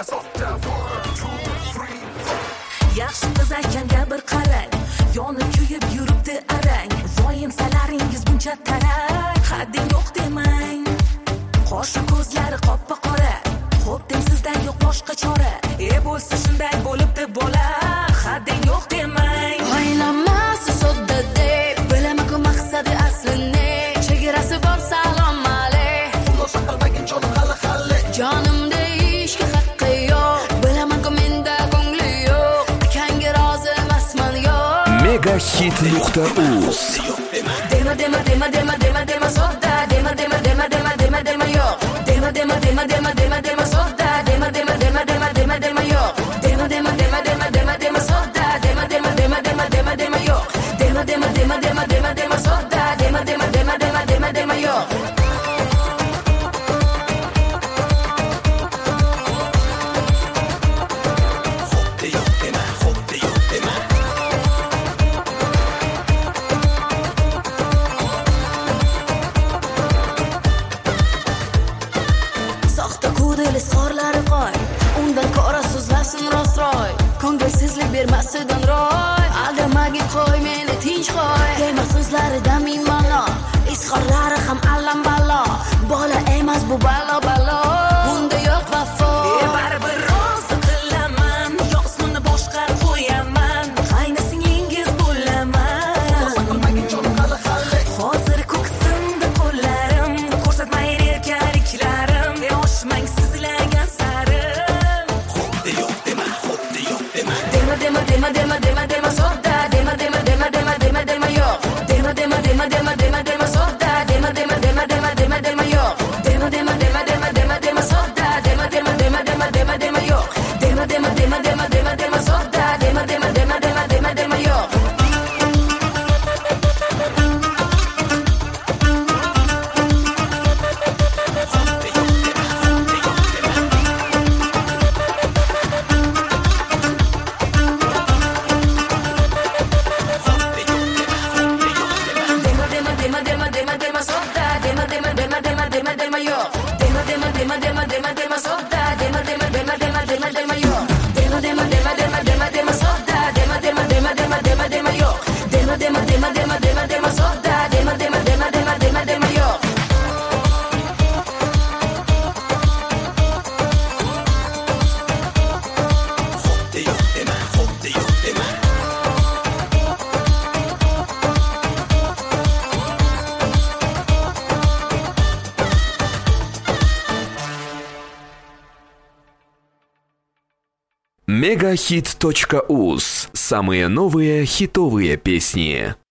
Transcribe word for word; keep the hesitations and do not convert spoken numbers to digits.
Yaxshi qiz aytganga bir qarang, yonib kuyib yuribdi arang. Zoyimsalaringiz buncha tarang, hadding yo'q demang. Qoshi ko'zlari qoppa qora, xo'p demsizdan yo'q boshqa chora. E bo'lsa shunday bo'libdi bola, hadding yo'q demang. O'ylamasi sodda deb, bilaman-ku maqsadi aslini. Chegarasi bor salom alayk. Xulosa qilmagin jonim hali hali. Jonim deyishga haqqi yo'q, bilaman-ku menda ko'ngli yo'q. Akangga rozi emasman yo'q. megahit nuqta uz Dema dema dema dema dema dema sodda, dema dema dema dema dema dema yo'q. Dema dema dema dema dema dema sodda, dema dema dema dema dema dema yo'q. Dema dema dema dema dema dema sodda, dema dema dema dema dema dema yo'q. Dema dema dema dema dema dema sodda, dema dema dema dema dema dema yo'q. Isqorlari qo'y, undan ko'ra so'zlasin rostroy. Ko'ngilsizlik bermasidan roy, aldamagin qo'y meni tinch qo'y. Dema so'zlaridan ming ma'no, isqorlari ham allam balo. Bola emas bu balo balo, bunda yo'q vafo. E baribir rozi qilaman, yo'qsini boshqa qo'yaman. Qaynasingiz bo'laman. Xulosa qilmagin jonim hali hali. Hozir ko'ksimda qo'llarim, ko'rsatmayin erkaliklarim. E oshmang sizlagan sarim. Xuddi yo'q dema, xuddi yo'q dema. Dema dema dema dema dema dema sodda, dema dema dema dema dema dema yo'q. Dema dema dema dema dema dema sodda, dema dema dema dema dema dema yo'q. Dema dema dema dema dema dema sodda, dema dema dema dema dema dema yo'q. Dema dema dema dema dema dema sodda, dema dema dema dema dema dema yo'q. Dema dema dema dema dema dema sodda, dema dema dema dema dema dema yo'q. Dema dema dema dema dema dema sodda, dema dema dema dema dema dema yo'q. Dema dema dema dema dema dema sodda, dema dema dema dema dema dema yo'q. Dema dema dema dema dema dema sodda, dema dema dema dema dema dema yo'q. Xuddi yo'q dema, xuddi yo'q dema. megahit точка уз. Самые новые хитовые песни.